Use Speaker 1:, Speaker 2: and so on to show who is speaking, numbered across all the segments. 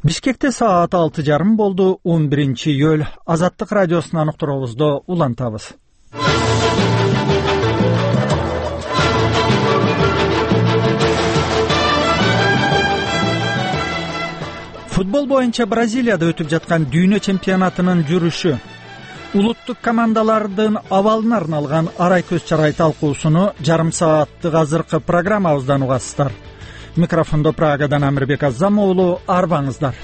Speaker 1: Бишкекте саат 6:30 болду. 11-июль. Азаттык радиосунан уктуруубузду улантабыз. Футбол боюнча Бразилияда өтүп жаткан дүйнө чемпионатынын жүрүшү, улуттук командалардын абалына арналган арай көз чарай талкуусуну жарым сааттык азыркы программабыздан угасыздар. Микрофондо Прагадан Амирбек Азам уулу, арбаңыздар.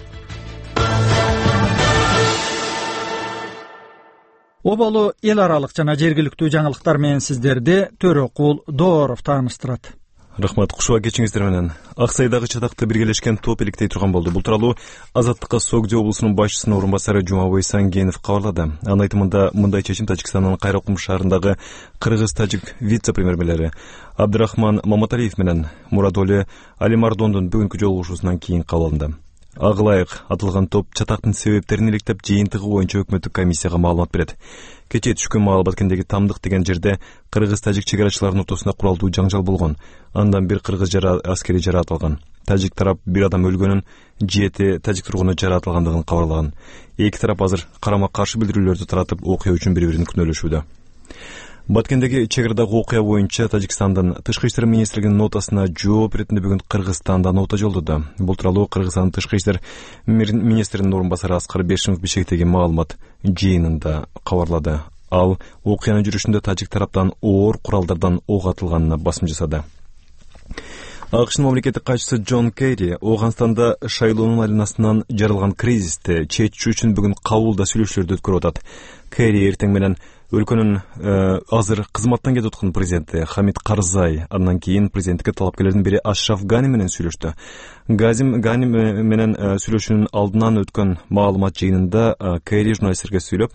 Speaker 1: Оболу эл аралык жана жергиликтүү жаңылыктар менен сиздерди Төрөкул Дооров тааныштырат.
Speaker 2: Рахмат, кушуа кечиңиздер менен. Ак Сайдагы чатакты биргелешкен топ иликтей турган болду. Бул тууралуу Азаттыкка Согдо облусунун башчысынын орун басары Жумабай Сангенов кабарлады. Анын айтымында мындай чечим Тажикстандын Кайракум шаарындагы кыргыз-тажик вице-премьер Абдрахман Маматалиев менен Мурадоли Алимардондун бүгүнкү жолугушуусунан кийин кабыл алынды. Агылайык атылган топ чатактын себептерин иликтеп, жыйынтыгы боюнча өкмөттүк комиссияга маалымат берет. Кечээ түшкөн маалымат кендеги Тамдык деген жерде кыргыз-тажик чегарачыларынын ортосунда куралдуу жаңжал болгон. Андан бир кыргыз аскери жараат алган. Тажик тарап бир адам өлгөнүн, 7 тажик тургуну жараат алгандыгын кабарлаган. Эки тарап азыр карама каршы билдирүүлөрдү таратып, окуя үчүн бири-бирин күнөөлөшүүдө. Баткендеги чегардагы окуя боюнча Тажикстандын Тышкы иштер министрлигинин нотасына жооп беретинде бүгүн Кыргызстанда нота жолдоду. Бул тууралуу Кыргызстандын Тышкы иштер министринин орун басары Аскар Бешимов Бишкектеги маалымат жыйынында кабарлады. Ал окуянын жүрүшүндө тажик тараптан оор куралдардан ок атылганына басым жасады. АКШнын мамлекеттик катчысы Джон Керри Ооганстанда шайлоонун айланасынан жаралган кризисти чечүү үчүн бүгүн кабулда сүйлөшүүлөрдү өткөрүп атат. Керри эртең менен өлкөнүн азыр кызматтан кетип аткан президенти Хамид Карзай, андан кийин президенттикке талапкерлердин бири Ашраф Гани менен сүйлөштү. Гани менен сүйлөшүүнүн алдынан өткөн маалымат жыйынында Керри журналисттерге сүйлөп,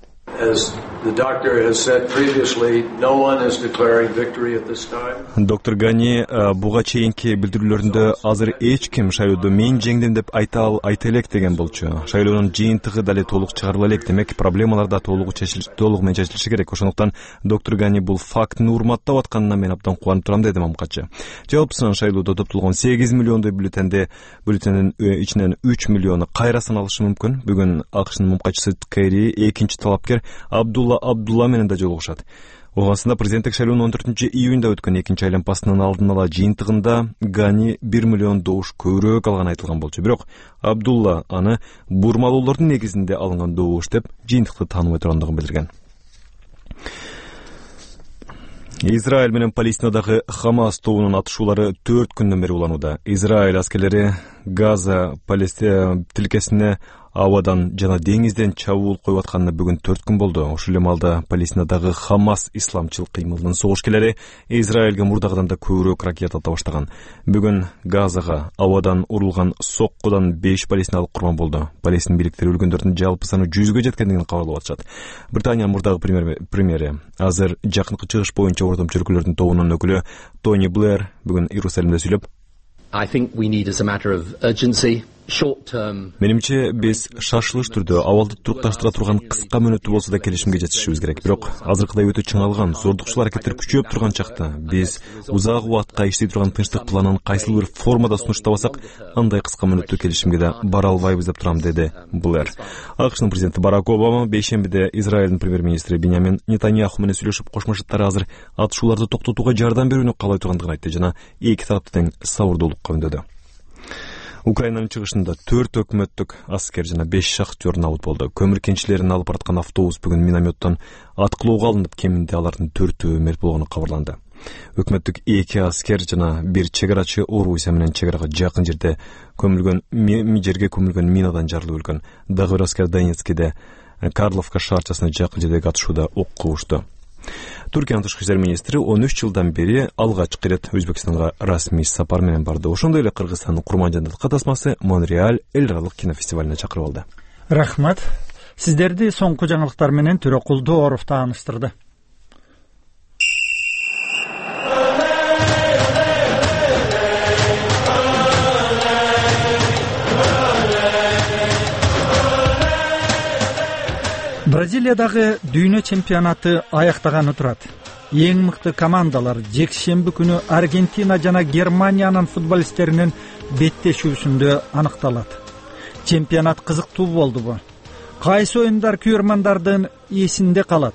Speaker 2: Доктор Гани буга чейинки билдирүүлөрүндө азыр эч ким шайлоодо мен жеңдим деп айта элек деген болчу. Шайлоонун жыйынтыгы дале толук чыгарыла элек, демек проблемалар да толугу менен чечилиши керек. Ошондуктан доктор Гани бул фактыны урматтап атканына мен абдан кубанып турам, деди мамкачы. Жалпысынан шайлоодо топтолгон 8 миллиондой бюллетендин ичинен 3 миллиону кайра саналышы мүмкүн. Бүгүн АКШнын мамкачысы Керри экинчи талапкер Абдулла менен да жолугушат. Ооганстанда президенттик шайлоонун 14-июнда өткөн экинчи айланпасынын алдын ала жыйынтыгында Гани 1 миллион добуш көбүрөөк алганы айтылган болчу. Бирок Абдулла аны бурмалоолордун негизинде алынган добуш деп жыйынтыкты тааныбай тургандыгын билдирген. Израиль менен Палестинадагы Хамас тобунун атышуулары 4 күндөн бери уланууда. Израиль аскерлери Газа тилкесине абадан жана деңизден чабуул коюп атканына бүгүн 4 күн болду. Ошол эле маалда Палестинадагы Хамас исламчыл кыймылынын согушкерлери Израилге мурдагыдан да көбүрөөк ракета ата баштаган. Бүгүн Газага абадан урулган соккудан 5 палестиналык курман болду. Палестин бийликтери өлгөндөрдүн жалпы саны 100гө жеткендигин кабарлап атышат. Британиянын мурдагы премьери азыр жакынкы чыгыш боюнча ортомчу өлкөлөрдүн тобунун өкүлү Тони Блэр бүгүн Иерусалимде сүйлөп, Менимче биз шашылыш түрдө абалды турукташтыра турган кыска мөөнөттүү болсо да келишимге жетишибиз керек. Бирок азыркыдай өтө чыңалган, зордукчул аракеттер күчөп турган чакта биз узак убакытка иштей турган тынчтык планын кайсыл бир формада сунуштабасак, андай кыска мөөнөттүү келишимге да бара албайбыз деп турам, деди Блэр. АКШнын президенти Барак Обама бейшембиде Израилдин премьер-министри Биньямин Нетаньяху менен сүйлөшүп, Кошмо Штаттар азыр атышууларды токтотууга жардам берүүнү каалай тургандыгын айтты жана эки тарапты тең сабырдуулукка үндөдү. Украинанын чыгышында 4 өкмөттүк аскер жана 5 шахтер набыт болду. Көмүр кенчилерин алып бараткан автобус бүгүн минометтон аткылоого алынып, кеминде алардын 4-өө мерт болгону кабарланды. Өкмөттүк 2 аскер жана 1 чегарачы Орусия менен чегарага жакын жерде жерге көмүлгөн минадан жарылып өлгөн. Дагы бир аскер Донецкиде Карловка шаарчасына жакын жердеги атышууда ок кубушту. Түркиянын тышкы иштер министри 13 жылдан бери алгачкы ирет Өзбекстанга расмий сапар менен барды. Ошондой эле Кыргызстандын Курманжандылыкка тасмасы Монреаль эл аралык кинофестивалине чакырып алды.
Speaker 1: Рахмат. Сиздерди соңку жаңылыктар менен Төрөкул Дооров тааныштырды. Бразилиядагы дүйнө чемпионаты аяктаганы турат. Эң мыкты командалар жекшемби күнү Аргентина жана Германиянын футболисттеринин беттешүүсүндө аныкталат. Чемпионат кызыктуу болдубу? Кайсы оюндар күйөрмандардын эсинде калат?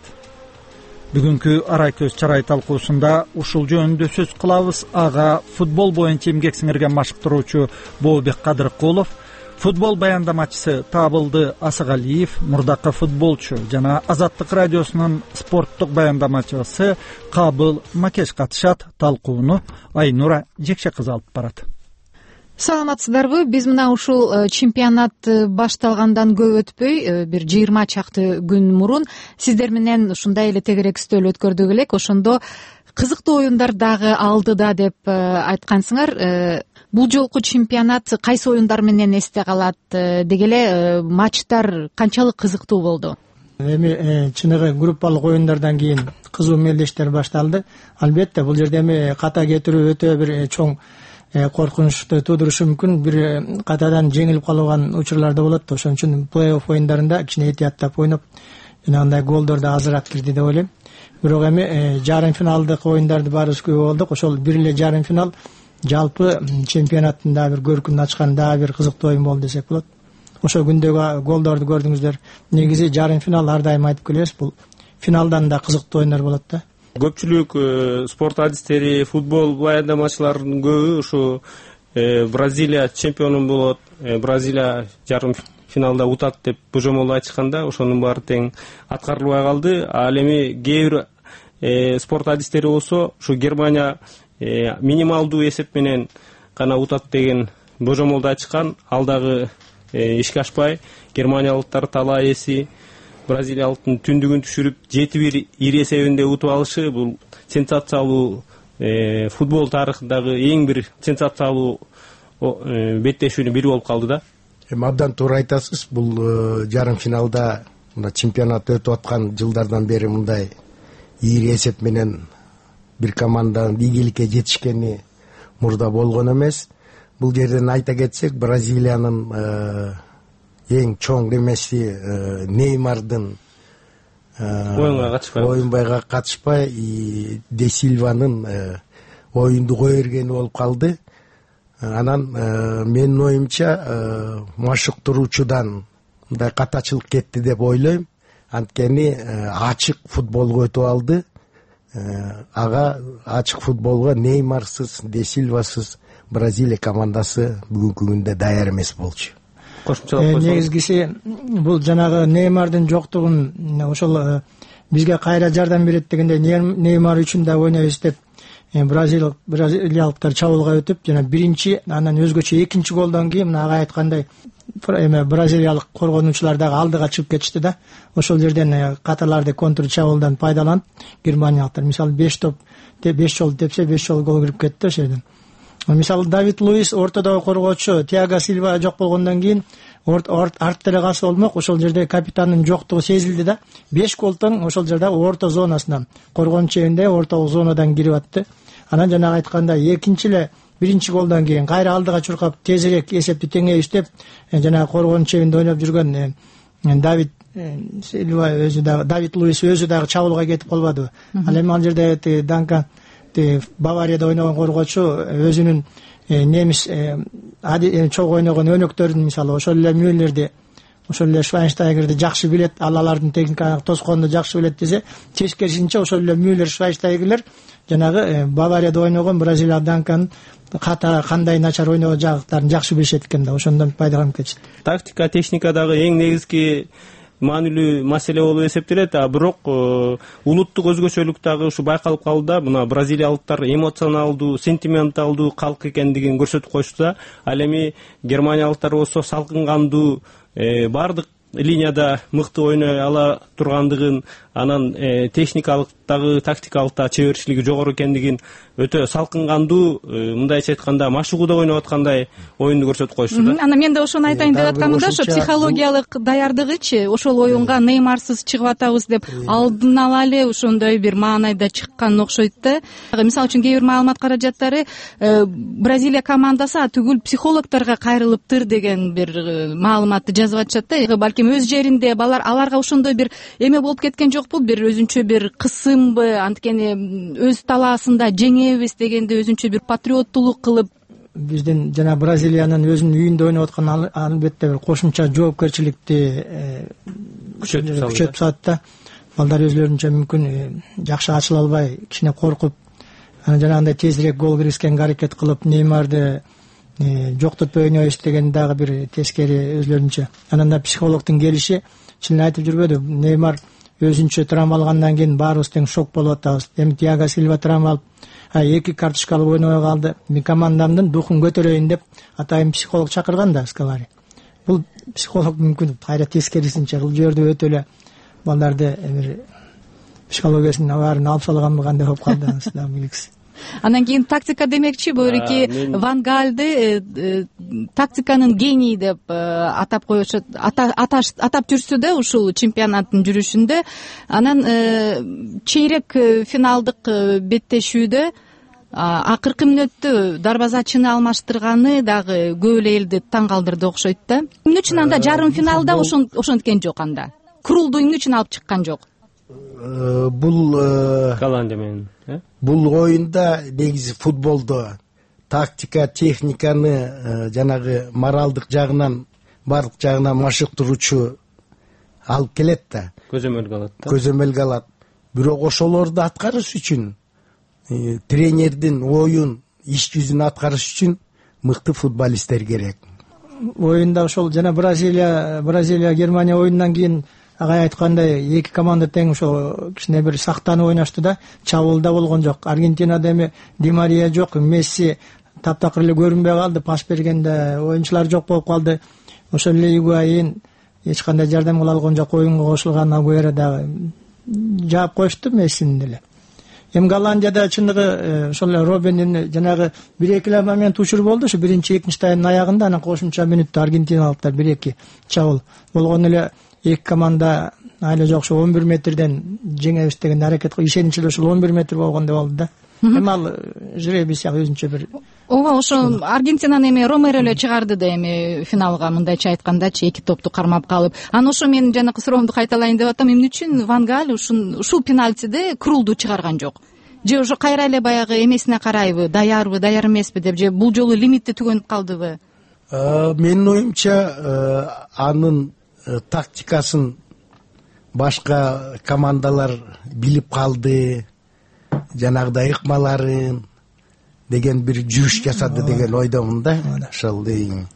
Speaker 1: Бүгүнкү арай көз чарай талкуусунда ушул жөнүндө сөз кылабыз. Ага футбол боюнча эмгек сиңирген машыктыруучу Бообек Кадыркулов, футбол баяндамачысы Табылды Асагалиев, мурдакы футболчу жана Азаттык радиосунун спорттук баяндамачысы Кабыл Макеш катышат. Талкууну Айнура Жекше кызы алып барат.
Speaker 3: Саламатсыздарбы? Биз мына ушул чемпионат башталгандан көп өтпөй, бир 20 чакты күн мурун сиздер менен ушундай эле тегерек стөл өткөрдүк элек. Ошондо кызыктуу оюндар дагы алдыда деп айткансыңар. Бул жолку чемпионат кайсы оюндар менен эсте калат? Деги эле матчтар канчалык кызыктуу болду?
Speaker 4: Эми чыныгы группалык оюндардан кийин кызуу мелдештер башталды. Албетте бул жерде эми ката кетирүү өтө бир чоң коркунучту туудурушу мүмкүн. Бир катадан жеңилип калган учурлар да болот. Ошон үчүн плей-офф оюндарында кичине этияттап ойноп, жанагындай голдор да азыраак кирди деп ойлойм. Бирок эми жарым финалдык оюндарды баарыбыз күбө болдук. Ошол бир эле жарым финал жалпы чемпионаттын дагы бир көркүнүн ачкан дагы бир кызыктуу оюн болду десек болот. Ошол күндөгү голдорду көрдүңүздөр. Негизи жарым финал ар дайым айтып келебиз, бул финалдан да кызыктуу оюндар болот да.
Speaker 5: Көпчүлүк спорт адистери, футбол баяндамачыларынын көбү ушу Бразилия чемпиону болот, Бразилия жарым финалда утат деп божомол айтышканда, ошонун баары тең аткарылбай калды. Ал эми кээ бир спорт адистери болсо ушу Германия минималдуу эсеп менен гана утат деген божомолду айтышкан. Ал дагы ишке ашпай, германиялыктар талаа эси бразилиялыктын түндүгүн түшүрүп 7-1 ири эсебинде утуп алышы бул сенсациялуу футбол тарыхындагы эң бир сенсациялуу беттешүүнүн бири болуп калды да.
Speaker 6: Абдан туура айтасыз. Бул жарым финалда мына чемпионат өтүп аткан жылдардан бери мындай ири эсеп менен бир команданын ийгиликке жетишкени мурда болгон эмес. Бул жерден айта кетсек, Бразилиянын эң чоң немеси Неймардын оюнга катышпай Де Сильванын оюнду кое бергени болуп калды. Анан менин оюмча машыктыруучудан мындай катачылык кетти деп ойлойм. Анткени ачык футболго өтүп алды. Ага ачык футболго Неймарсыз, Де Сильвасыз Бразилия командасы бүгүнкү күндө даяр эмес болчу.
Speaker 4: Негизгиси бул жанагы Неймардын жоктугун ошол бизге кайра жардам берет дегенде Неймар үчүн да ойнойбуз деп бразилиялыктар чабуулга өтүп, жана биринчи, анан өзгөчө экинчи голдон кийин мына ага айткандай бразилиялык коргонуучулар дагы алдыга чыгып кетишти да. Ошол жерден каталарды контр чабуулдан пайдаланып, германиялыктар мисалы 5 жолу тепсе 5 жолу гол кирип кетти ошол жерден. Мисалы Давид Луис ортодогу коргоочу Тиаго Сильва жок болгондон кийин арт делегасы болмок. Ошол жерде капитандын жоктугу сезилди да. 5 гол тең ошол жерде орто зонасынан, коргонуч эбинде ортолук зонадан кирип атты. Анан жанагы айткандай экинчи эле биринчи голдон кийин кайра алдыга чуркап тезирээк эсепти теңейиш деп жанагы коргонуч эбинде ойноп жүргөн Давид Сильва өзү дагы, Давид Луис өзү дагы чабуулга кетип калбадыбы. Ал эми ал жерде Данкан Баварияда ойногон коргоочу өзүнүн немис чогуу ойногон өнөктөрүн, мисалы ошол эле Мюллерди, ошол эле Швайнштайгерди жакшы билет, алардын техникалык тоскоонду жакшы билет десе, тескерисинче ошол эле Мюллер, Швайнштайгерлер жанагы Баварияда ойногон Бразилия Данкан кандай начар ойногон жактарын жакшы билишет экен да, ошондон пайдаланып кетишти.
Speaker 5: Тактика, техника дагы эң негизги маанилүү маселе болуп эсептелет. Бирок улуттук өзгөчөлүк дагы ушу байкалып калды да. Мына бразилиялыктар эмоционалдуу, сентименталдуу калк экендигин көрсөтүп койушту да. Ал эми германиялыктар болсо салкын кандуу, баардык линияда мыкты ойной ала тургандыгын, анан техникалык дагы тактикалык да чеберчилиги жогору экендигин, өтө салкын кандуу, мындайча айтканда машыгууда ойноп аткандай оюнду көрсөтүп коюшту да.
Speaker 3: Анан мен да ошону айтайын деп атканмын да, ошо психологиялык даярдыгычы, ошол оюнга Неймарсыз чыгып атабыз деп алдын ала эле ошондой бир маанайда чыккан окшойт да. Мисалы үчүн кээ бир маалымат каражаттары Бразилия командасы түгүл психологторго кайрылыптыр деген бир маалыматты жазып атышат да. Балким өз жеринде аларга ошондой бир эме болуп кеткен жокпу, бир өзүнчө бир кысымбы, анткени өз талаасында жеңебиз дегенде өзүнчө бир патриоттуулук кылып
Speaker 4: биздин жана Бразилиянын өзүнүн үйүндө ойноп аткан албетте бир кошумча жоопкерчиликти күчөтүп салат да. Балдар өзлөрүнчө мүмкүн жакшы ачыла албай, кичине коркуп, жанагындай тезирээк гол киргизгенге аракет кылып, Неймарды жоктотпой ойнойбуз деген дагы бир тескери өзлөрүнчө. Анан да психологдун келиши, чынын айтып жүрбөдү, Неймар өзүнчө травма алгандан кийин баарыбыз тең шок болуп атабыз. Эми Тиаго Силва травма алып, 2 карточка алып ойнобой калды. Мен командамдын духун көтөрөйүн деп атайын психолог чакырган да Скалари. Бул психолог мүмкүн кайра тескерисинче кылып жиберди, өтө эле балдарды бир психологиясын баарын алып салганбы кандай болуп калды да билгис.
Speaker 3: Андан кийин тактика демекчи, бөйрөки Ван Гальды тактиканын гении деп атап коюшат, атап жүрсө да ушул чемпионаттын жүрүшүндө. Анан чейрек финалдык беттешүүдө акыркы мүнөттө дарбазачыны алмаштырганы дагы көп эле элди таң калтырды окшойт да. Эмне үчүн анда жарым финалда ошенткен жок, анда Крулду эмне үчүн алып чыккан жок?
Speaker 6: Бул
Speaker 5: Голландия менен
Speaker 6: бул оюнда негизи футболдо тактика, техниканы жанагы моралдык жагынан, бардык жагынан машыктыруучу алып келет да. Көзөмөлгө алат. Бирок ошолорду аткарыш үчүн тренердин оюн, иш жүзүн аткарыш үчүн мыкты футболисттер керек.
Speaker 4: Оюнда ошол жана Бразилия Германия оюнунан кийин агай айткандай, эки команда тең ошо кичине бир сактанып ойношду да, чабуулда болгон жок. Аргентинада эми Ди Мария жок, Месси таптакыр эле көрүнбөй калды, пас бергенде оюнчулар жок болуп калды. Ошол эле Игуаин эч кандай жардам кыла алган жок, оюнга кошулган Агуэро дагы жаап коюшту Мессини деле. Эми Голландияда чындыгы ошол эле Роббендин жанагы 1-2 момент учур болду, ошо биринчи, экинчи тайымдын аягында, анан кошумча мүнөттө аргентиналыктар 1-2 чабыл болгон эле. Эки команда айла жок, ошо 11 метрден жеңебиз деген аракет кылып, ишеничли ошол 11 метр болгондой болду да. Эми ал жребий сыяктуу өзүнчө бир.
Speaker 3: Ооба, ошо Аргентинаны эми Ромеро эле чыгарды да эми финалга, мындайча айткандачы, эки топту кармап калып. Анан ошо мен жанакы суроомду кайталайын деп атам, эмне үчүн Ван Галь ушул пенальтиде Крулду чыгарган жок? Же ошо кайра эле баягы эмесине карайбы, даярбы, даяр эмеспи деп, же бул жолу лимитти түгөнүп калдыбы?
Speaker 6: Менин оюмча анын тактикасын башка командалар билип калды, жанагыдай ыкмаларын деген бир жүрүш жасады деген ойдомун да. Ошол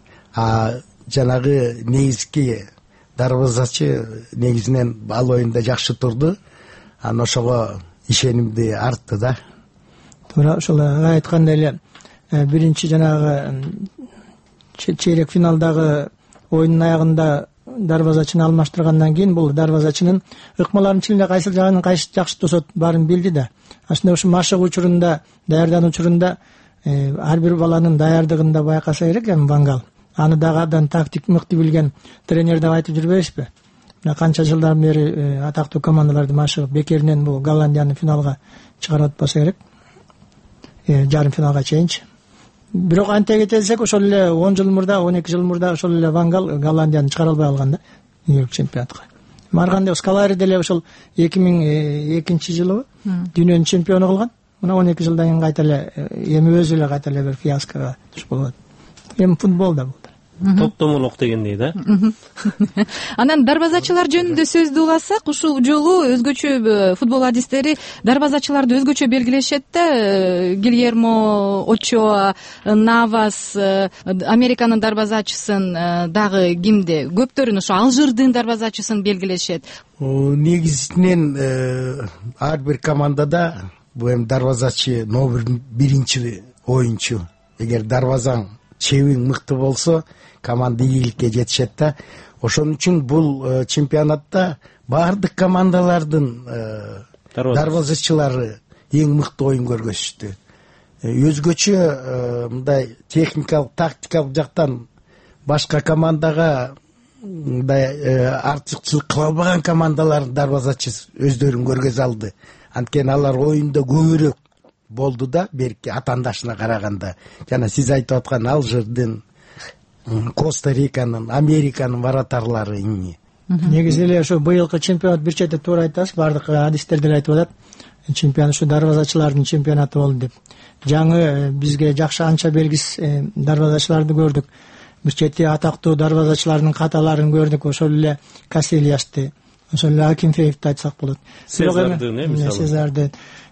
Speaker 6: жанагы негизги дарбазачы негизинен ал оюнда жакшы турду. Анан ошого ишенимди артты да.
Speaker 4: Туура ошол айткандай эле биринчи жанагы чейрек финалдагы оюндун аягында дарбазачыны алмаштыргандан кийин бул дарбазачынын ыкмаларын чын эле кайсы жагын кайсы жакшы тосот баарын билди да. Ошондо ушу машык учурунда, даярдануу учурунда ар бир баланын даярдыгында байкаса керек эми Ван Гал. Аны дагы абдан тактик мыкты билген тренер деп айтып жүрбөйбүзбү? Мына канча жылдан бери атактуу командаларды машыгып, бекеринен бул Голландияны финалга чыгарып атпаса керек. Жарым финалга чейинчи. Бирок анте кетсек, ошол эле 10 жыл мурда, 12 жыл мурда ошол эле Ван Гал Голландияны чыгара албай калган да, Нью-Йорк чемпионатка. Марганда Скалари деле ошол 2002 жылы дүйнөнүн чемпиону кылган. Мына 12 жылдан кийин кайта эле эми өзү эле кайта эле бир фиаскага туш болот. Эми футболда бул.
Speaker 5: Топтомолук дегендей да.
Speaker 3: Анан дарбазачылар жөнүндө сөздү уласак, ушул жолу өзгөчө футбол адистери дарбазачыларды өзгөчө белгилешет да. Гильермо Очоа, Навас, Американын дарбазачысын дагы кимди? Көптөрүн ошо Алжирдин дарбазачысын белгилешет.
Speaker 6: Негизинен ар бир командада бул эми дарбазачы номер биринчи оюнчу. Эгер дарбазаң чебиң мыкты болсо, команда ийгиликке жетишет да. Ошон үчүн бул чемпионатта баардык командалардын дарбазачылары эң мыкты оюн көргөзүштү. Өзгөчө мындай техникалык, тактикалык жактан башка командага мындай артыкчылык кыла албаган командалардын дарбазачысы өздөрүн көргөзө алды. Анткени алар оюнда көбүрөөк болду да, берки атаандашына караганда. Жана сиз айтып аткан Алжирдин, Коста-Риканын, Американын варатарлары ини.
Speaker 4: Негизи эле ошо быйылкы чемпионат бир чети туура айтасыз, баардык адистер деле айтып атат. чемпионат ушу дарбазачылардын чемпионаты болду деп. Жаңы бизге жакшы анча белгис дарбазачыларды көрдүк. Бир чети атактуу дарбазачылардын каталарын көрдүк. Ошол эле Касильясты, ошол эле Акинфеевди айтсак болот.
Speaker 5: Сезарды, мисалы.
Speaker 4: Сезарды.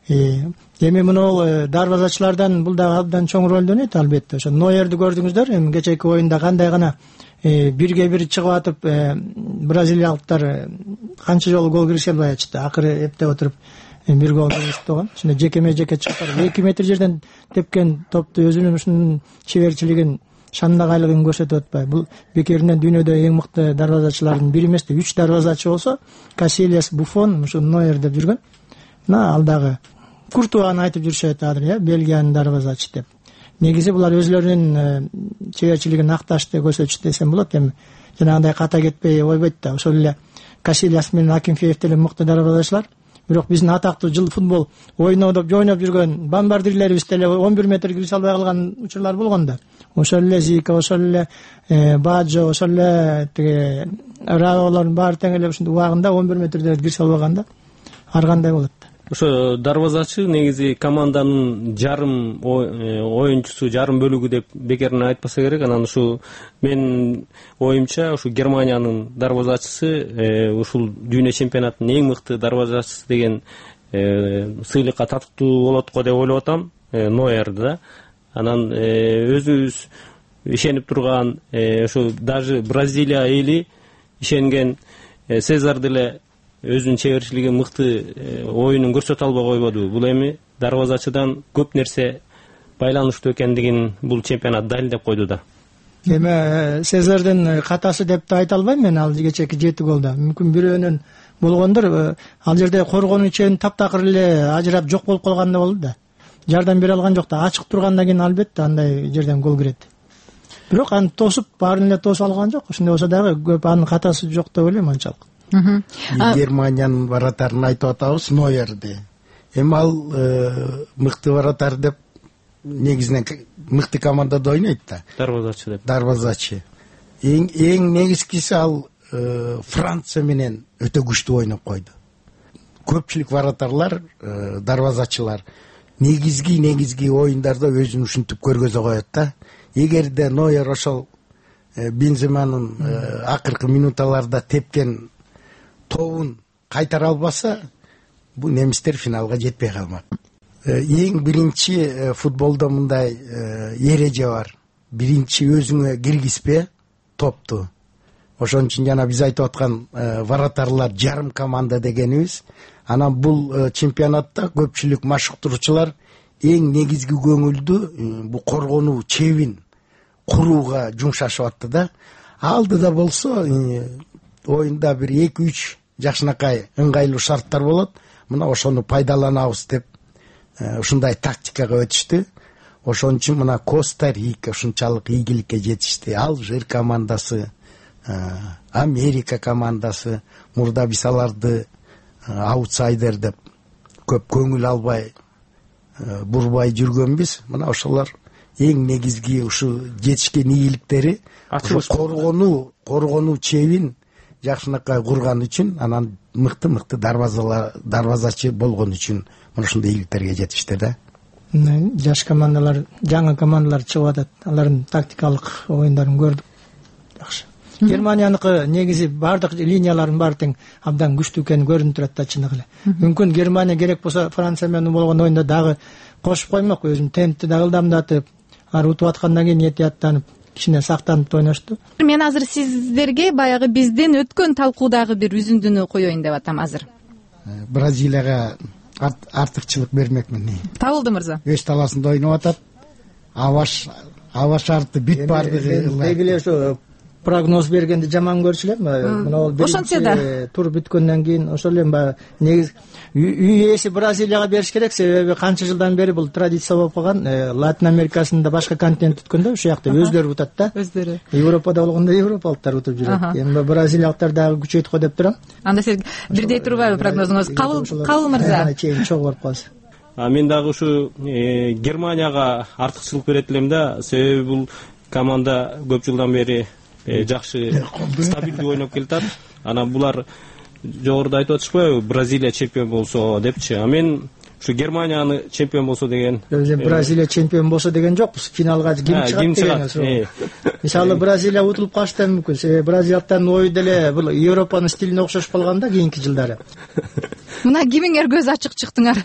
Speaker 4: Эми мына дарбазачылардан бул дагы абдан чоң ролду ойнойт албетте. Ошо Нойерди көрдүңүздөр, эми кечээки оюнда кандай гана бирге бир чыгып атып, бразилиялыктар канча жолу гол киргизе албай атышты. Акыры эптеп отуруп бир гол киргизип койгон. Ушунда жекеме жеке чыгып 2 метр жерден тепкен топту өзүнүн ушунун чеберчилигин, шандагайлыгын көрсөтүп атпайбы. Бул бекеринен дүйнөдө эң мыкты дарбазачылардын бири эмес да, 3 дарбазачы болсо, Касильяс, Буфон, ушу Нойер деп жүргөн. Ал дагы Куртуаны айтып жүрүшөт азыр, Бельгиянын дарбазачы деп. Негизи булар өзлөрүнүн чеберчилигин акташты көрсөтүштү десем болот. Эми жанагындай ката кетпей ойбойт да. Ошол эле Касильяс менен Акинфеев деле мыкты дарбазачылар. Бирок биздин атактуу жыл футбол ойноп жүргөн бомбардирлерибиз деле 11 метр киргизе албай калган учурлар болгон да. Ошол эле Зика, ошол эле Баджо, ошол эле тиги Раолордун баары тең эле ушундай убагында 11 метрден киргизе албаганда ар кандай болот.
Speaker 5: Ошо дарбазачы негизи команданын жарым оюнчусу, жарым бөлүгү деп бекеринен айтпаса керек. Анан ушу менин оюмча ушу Германиянын дарбазачысы ушул дүйнө чемпионатынын эң мыкты дарбазачысы деген сыйлыкка татыктуу болот го деп ойлоп атам, Нойерди да. Анан өзүбүз ишенип турган, ошо даже Бразилия эли ишенген Сезар деле өзүнүн чеберчилигин, мыкты оюнун көрсөтө албай койбоду. Бул эми дарбазачыдан көп нерсе байланыштуу экендигин бул чемпионат далилдеп койду да.
Speaker 4: Эми Сезардын катасы деп да айта албайм мен, ал кечээки 7 голда. Мүмкүн бирөөнүн болгондур. Ал жерде коргонуу чен таптакыр эле ажырап жок болуп калгандай болду да. Жардам бере алган жок да. Ачык тургандан кийин албетте андай жерден гол кирет. Бирок аны тосуп, баарын эле тосуп алган жок. Ошондой болсо дагы көп анын катасы жок деп ойлойм анчалык.
Speaker 6: Германиянын вратарын айтып атабыз, Нойерди. Эми ал мыкты вратар деп негизинен мыкты командада ойнойт да.
Speaker 5: Дарбазачы деп.
Speaker 6: Дарбазачы. Эң негизгиси ал Франция менен өтө күчтүү ойноп койду. Көпчүлүк вратарлар, дарбазачылар негизги оюндарда өзүн ушинтип көргөзө коет да. Эгерде Нойер ошол Бенземанын акыркы минуталарда тепкен тобун кайтара албаса, бул немистер финалга жетпей калмак. Эң биринчи футболдо мындай эреже бар. Биринчи өзүңө киргизбе топту. Ошон үчүн жана биз айтып аткан вратарлар жарым команда дегенибиз. Анан бул чемпионатта көпчүлүк машыктыруучулар эң негизги көңүлдү бул коргонуу чебин курууга жумшашып атты да. Алдыда болсо оюнда бир 2-3 жакшынакай ыңгайлуу шарттар болот. Мына ошону пайдаланабыз деп ушундай тактикага өтүштү. Ошон үчүн мына Коста-Рика ушунчалык ийгиликке жетишти. Алжир командасы, Америка командасы, мурда биз аларды аутсайдер деп көп көңүл албай бурбай жүргөнбүз. Мына ошолор эң негизги ушу жетишкен ийгиликтери коргонуу чебин жакшынакай курган үчүн, анан мыкты дарбазачы болгон үчүн мына ушундай ийгиликтерге жетиштир да.
Speaker 4: Жаш командалар, жаңы командалар чыгып атат. Алардын тактикалык оюндарын көрдүк. Жакшы. Германияныкы негизи бардык линияларын баары тең абдан күчтүү экени көрүнүп турат да, чындык эле. Мүмкүн Германия керек болсо Франция менен болгон оюнда дагы кошуп коймок, өзүн темпти дагы ылдамдатып, ар утуп аткандан кийин этияттанып, кичине сактанып ойношту.
Speaker 3: Мен азыр сиздерге баягы биздин өткөн талкуудагы бир үзүндүнү коеюн деп атам азыр.
Speaker 6: Бразилияга артыкчылык бермекмин.
Speaker 3: Табылды мырза.
Speaker 6: Өз таласында ойноп атат. Аба шарты бүт бардыгы.
Speaker 4: Дегиле ошо прогноз бергенди жаман көрчү элем. Мына биринчи тур бүткөндөн кийин ошол эле негиз үй ээси Бразилияга бериш керек, себеби канча жылдан бери бул традиция болуп калган. Латин Америкасында башка континент өткөндө ушул жакта өздөрү утат да. Өздөрү. Европада болгондо европалыктар утуп жүрөт. Эми бразилиялыктар дагы күчөйт го деп турам.
Speaker 3: Анда сиз бирдей турбайбы прогнозуңуз? Кабыл мырза.
Speaker 4: Чейин чогуу болуп калса.
Speaker 5: Мен дагы ушу Германияга артыкчылык берет элем да, себеби бул команда көп жылдан бери жакшы стабилдүү ойноп келатат. Анан булар жогоруда айтып атышпайбы, Бразилия чемпион болсо депчи. Мен ушу Германияны чемпион болсо деген.
Speaker 4: Бразилия чемпион болсо деген жокпуз. Финалга ким чыгат деген. Мисалы Бразилия утулуп калышы да мүмкүн. Себеби бразилияктардын ою деле бул Европанын стилине окшош болгон да кийинки жылдары.
Speaker 3: Мына кимиңер көз ачык чыктыңар.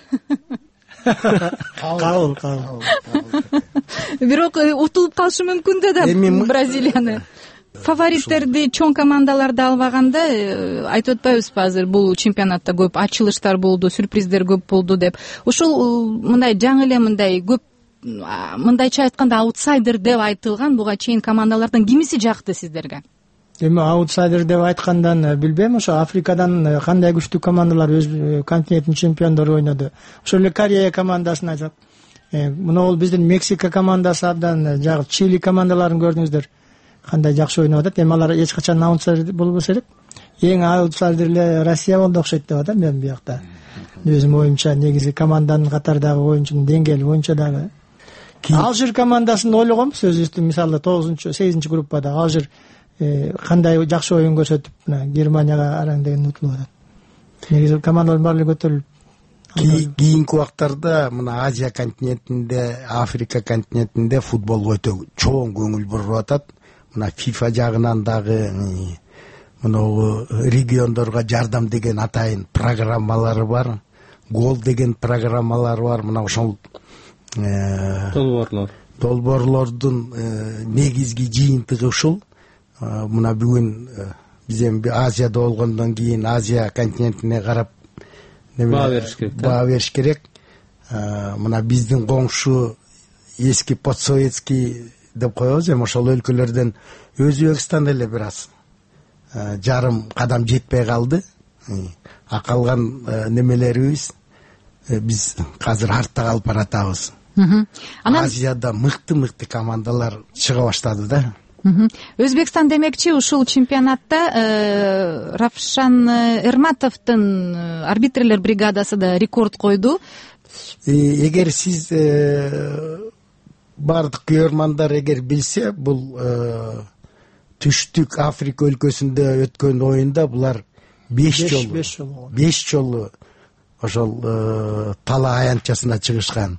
Speaker 4: Кабыл.
Speaker 3: Бирок утулуп калышы мүмкүн да Бразилияны. Фавориттерди чоң командаларды албаганда айтып атпайбызбы азыр бул чемпионатта көп ачылыштар болду, сюрприздер көп болду деп. Ошол мындай жаңы эле мындай көп мындайча айтканда аутсайдер деп айтылган буга чейин командалардан кимиси жакты сиздерге?
Speaker 4: Эми аутсайдер деп айткандан билбейм, ошо Африкадан кандай күчтүү командалар өз континенттин чемпиондору ойноду. Ошол эле Корея командасын айтсак, мына бул биздин Мексика командасы абдан жагы Чили командаларын көрдүңүздөр. Кандай жакшы ойноп атат. Эми алар эч качан аутсайдер болбосо элек. Эң аутсайдер эле Россия болду окшойт деп атам мен биякта. Өзүм оюмча негизи команданын катардагы оюнчунун деңгээли боюнча дагы. Алжир командасын ойлогонбуз өзүбүздүн мисалы 8-8 группада Алжир кандай жакшы оюн көрсөтүп мына Германияга араң деген утулуп атат. Негизи командалардын баары көтөрүлүп
Speaker 6: кийинки убактарда мына Азия континентинде, Африка континентинде футболго өтө чоң көңүл буруп атат. Мына FIFA жагынан дагы мына региондорго жардам деген атайын программалары бар. Гол деген программалары бар. Мына ошол долбоорлордун негизги жыйынтыгы ушул. Мына бүгүн биз эми Азияда болгондон кийин Азия континентине карап баа бериш керек. Мына биздин коңшу эски постсоветский деп коебуз, эми ошол өлкөлөрдөн Өзбекстан эле бир аз жарым кадам жетпей калды. Калган немелерибиз биз азыр артта калып баратабыз. Азияда мыкты командалар чыга баштады да.
Speaker 3: Өзбекстан демекчи ушул чемпионатта Равшан Эрматовдун арбитрлер бригадасы да рекорд койду.
Speaker 6: Эгер сиз бардык көрөрмандар эгер билсе, бул түштүк Африка өлкөсүндө өткөн оюнда булар 5 жолу ошол тала аянтчасына чыгышкан.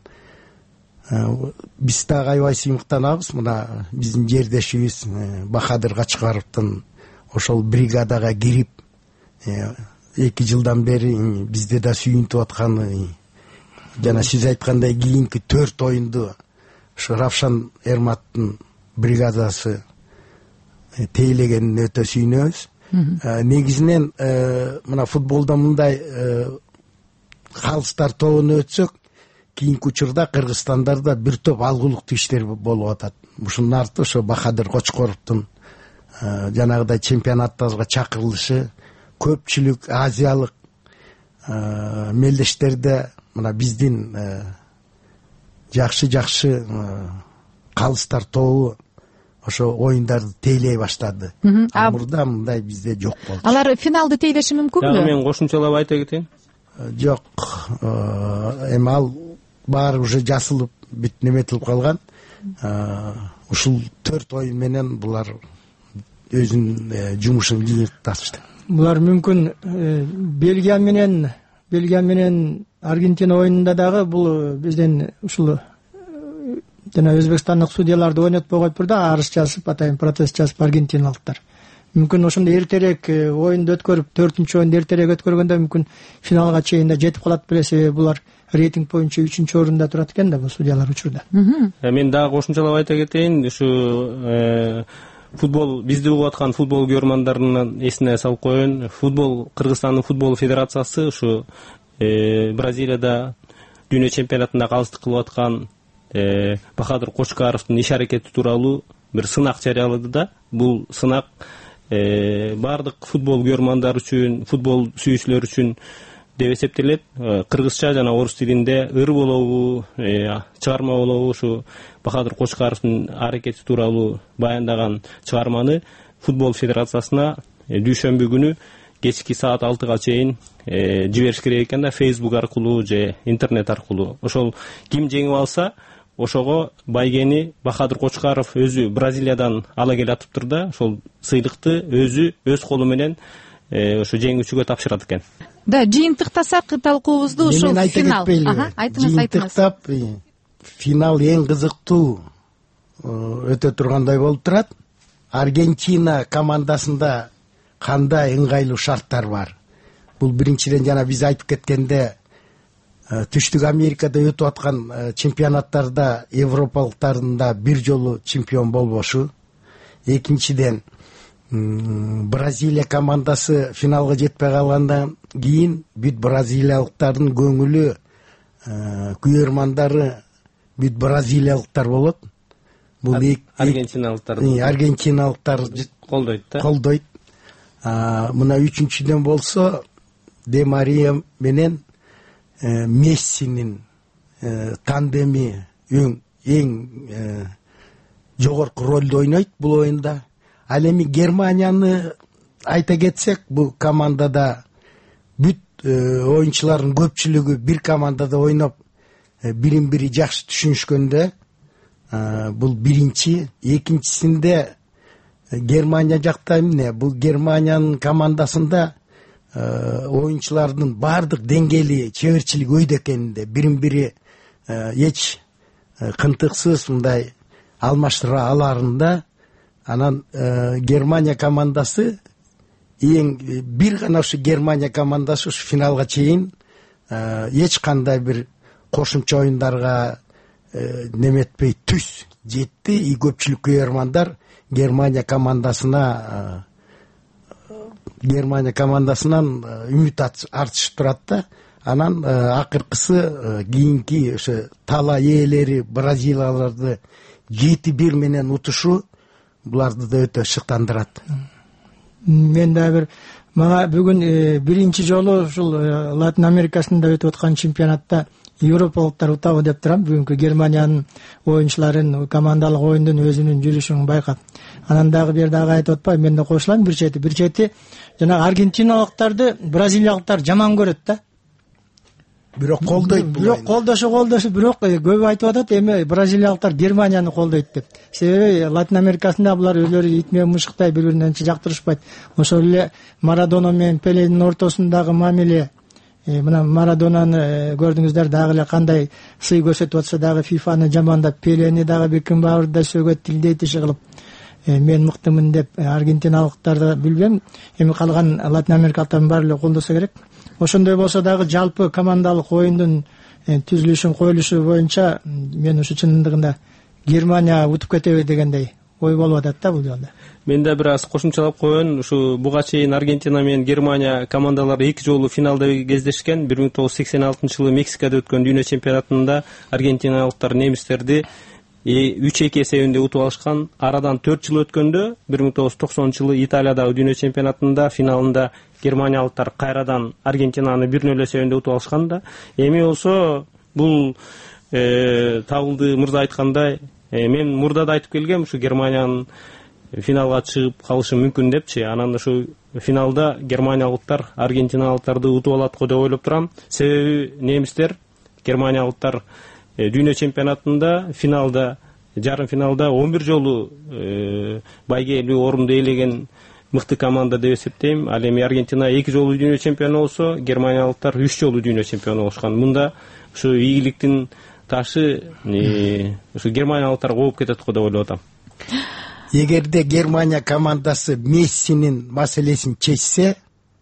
Speaker 6: Биз дагы аябай сыймыктанабыз. Мына биздин жердешибиз Бахадыр Качкаровдун ошол бригадага кирип 2 жылдан бери бизде да сүйүнтүп атканы, жана сиз айткандай кийинки 4 оюнду ошо Равшан Эрматтын бригадасы тейлегенин өтө сүйүнөбүз. Негизинен мына футболдо мындай калыстар тобуна өтсөк, кийинки учурда Кыргызстандарда бир топ алгылыктуу иштер болуп атат. Ушунун арты ошо Бахадыр Кочкоровдун жанагыдай чемпионаттарга чакырылышы, көпчүлүк азиялык мелдештерде мына биздин жакшы калыстар тобу ошо оюндарды тейлей баштады. Мурда мындай бизде жок болчу.
Speaker 3: Алар финалды тейлеши мүмкүнбү?
Speaker 5: Мен кошумчалап айта кетейин.
Speaker 6: Жок. Эми ал баары уже жасылып бүт неметилип калган. Ушул 4 оюн менен булар өзүнүн жумушун жыйынтышты.
Speaker 4: Булар мүмкүн Бельгия менен Аргентина оюнунда дагы бул бизден ушул жана өзбекстандык судьяларды ойнотпой коюптур да, арыз жазып, атайын протест жазып аргентиналыктар. Мүмкүн ошондой эртерээк оюнду өткөрүп, 4-чү оюнду эртерээк өткөргөндө мүмкүн финалга чейин да жетип калат беле, себеби булар рейтинг боюнча 3-орунда турат экен да бул судьялар учурда.
Speaker 5: Мен дагы кошумчалап айта кетейин, ушу футбол бизди угуп аткан футбол көрөрмандардын эсине салып коеюн. Кыргызстандын футбол федерациясы ушу Бразилияда дүйнө чемпионатында калыстык кылып аткан Бахадыр Кочкаровдун иш аракети тууралуу бир сынак жарыялады да. Бул сынак бардык футбол көрөрмандар үчүн, футбол сүйүүчүлөр үчүн деп эсептелет. Кыргызча жана орус тилинде ыр болобу, чыгарма болобу ушу Бахадыр Кочкаровдун аракети тууралуу баяндаган чыгарманы футбол федерациясына дүйшөмбү күнү кечки саат 6-га чейин жибериш керек экен да, Facebook аркылуу же интернет аркылуу. Ошол ким жеңип алса, ошого байгени Бахадыр Кочкаров өзү Бразилиядан ала келип атыптыр да, ошол сыйлыкты өзү өз колу менен ошо жеңүүчүгө тапшырат экен.
Speaker 3: да, жыйынтыктасак талкуубузду ушул финал. Айтыңыз.
Speaker 6: Жыйынтыктап финал эң кызыктуу өтө тургандай болуп турат. Аргентина командасында кандай ыңгайлуу шарттар бар. Бул биринчиден жана биз айтып кеткенде Түштүк Америкада өтүп аткан чемпионаттарда европалыктардын да бир жолу чемпион болбошу. Экинчиден Бразилия командасы финалга жетпей калгандан кийин бүт бразилиялыктардын көңүлү, күйөрмандары бүт бразилиялыктар болот. Бул аргентиналыктар колдойт. Мына үчүнчүдөн болсо Де Мария менен Мессинин тандеми эң жогорку ролду ойнойт бул оюнда. Ал эми Германияны айта кетсек, бул командада бүт оюнчулардын көпчүлүгү бир командада ойноп, бирин бири жакшы түшүнүшкөндө, бул биринчи. Экинчисинде Германия жакта эмне? Бул Германиянын командасында оюнчулардын баардык деңгээли, чеберчилиги өйдө экенинде, бирин бири эч кынтыксыз мындай алмаштыра аларында. Анан Германия командасы бир гана ушу Германия командасы ушу финалга чейин эч кандай бир кошумча оюндарга неметпей түз жетти. И көпчүлүк көрөрмандар Германия командасынан үмүт артышып турат да. Анан акыркысы кийинки ошо тала ээлери бразилияларды 7-1 менен утушу буларды да өтө шыктандырат.
Speaker 4: Мен да бир мага бүгүн биринчи жолу ушул Латын Америкасында өтүп аткан чемпионатта европалыктар утабы деп турам. Бүгүнкү Германиянын оюнчуларын командалык оюндун өзүнүн жүрүшүн байкап. Анан дагы бир дагы айтып атпай, мен да кошулам. Бир чети жана аргентиналыктарды бразилиялыктар жаман көрөт да.
Speaker 6: Бирок колдойт.
Speaker 4: Бирок колдошу, бирок көбү айтып атат, эми бразилиялыктар Германияны колдойт деп. Себеби Латын Америкасында булар өзлөрү ит менен мышыктай бири-бирин жактырышпайт. Ошол эле Марадона менен Пеленин ортосундагы мамиле. Мына Марадонаны көрдүңүздөр, дагы эле кандай сый көрсөтүп атса дагы ФИФАны жамандап, Пелени дагы бекин баарда сөгөт, тилдейт иши кылып, мен мыктымын деп аргентиналыктарды билбем. Эми калган Латын Америкалыктардын баары эле колдосо керек. Ошондой болсо дагы жалпы командалык оюндун түзүлүшүн, коюлушу боюнча мен ушу чындыгында Германия утуп кетеби дегендей ой болуп атат да бул жолда.
Speaker 5: Мен да бир аз кошумчалап коеюн. Ушу буга чейин Аргентина менен Германия командалары 2 жолу финалда кездешкен. 1986-жылы Мексикада өткөн дүйнө чемпионатында аргентиналыктар немистерди 3-2 эсебинде утуп алышкан. Арадан 4 жыл өткөндө 1990-жылы Италиядагы дүйнө чемпионатында финалында германиялыктар кайрадан Аргентинаны 1-0 эсебинде утуп алышкан да. Эми болсо бул табылды мырза айткандай, мен мурда да айтып келгем, ушу Германиянын финалга чыгып калышы мүмкүн депчи. Анан ушу финалда германиялыктар аргентиналыктарды утуп алат го деп ойлоп турам. Себеби немистер, германиялыктар дүйнө чемпионатында финалда, жарым финалда 11 жолу байгелүү орунду ээлеген мыкты команда деп эсептейм. Ал эми Аргентина 2 жолу дүйнө чемпиону болсо, германиялыктар 3 жолу дүйнө чемпиону болушкан. Мында ушу ийгиликтин ташы ушу германиялыктарга ооп кетет го деп ойлоп атам.
Speaker 6: Эгерде Германия командасы Мессинин маселесин чечсе,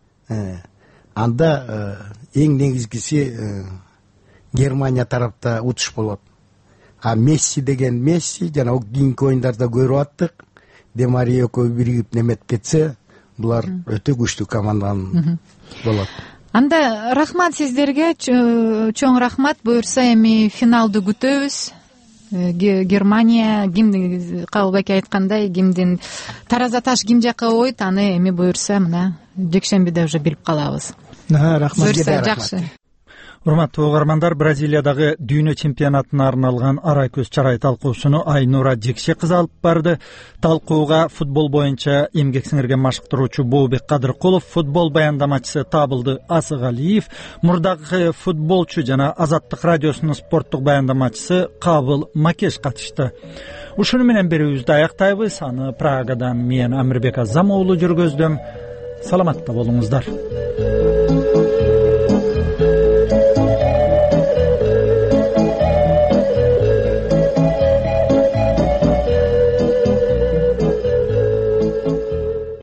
Speaker 6: анда эң негизгиси Германия тарапта утуш болот. А Месси деген Месси, жана кийинки оюндарда көрүп аттык, Де Мария экөө биригип неметип кетсе, булар өтө күчтүү команданын болот.
Speaker 3: Анда рахмат сиздерге, чоң рахмат. Буюрса эми финалды күтөбүз. Германия кимди, Кабылбек айткандай, кимдин тараза таш ким жакка ойт, аны эми буюрса мына жекшембиде уже билип калабыз.
Speaker 4: Рахмат.
Speaker 3: Буюрса жакшы.
Speaker 1: Урматтуу угармандар, Бразилиядагы дүйнө чемпионатына арналган арай көз чарай талкуусуну Айнура Жекше кыз алып барды. Талкууга футбол боюнча эмгек сиңирген машыктыруучу Бообек Кадыркулов, футбол баяндамачысы Табылды Асыгалиев, мурдагы футболчу жана Азаттык радиосунун спорттук баяндамачысы Кабыл Макеш катышты. Ушуну менен берүүбүздү аяктайбыз. Аны Прагадан мен Амирбек Азамоğlu жүргөздүм. Саламатта болуңуздар.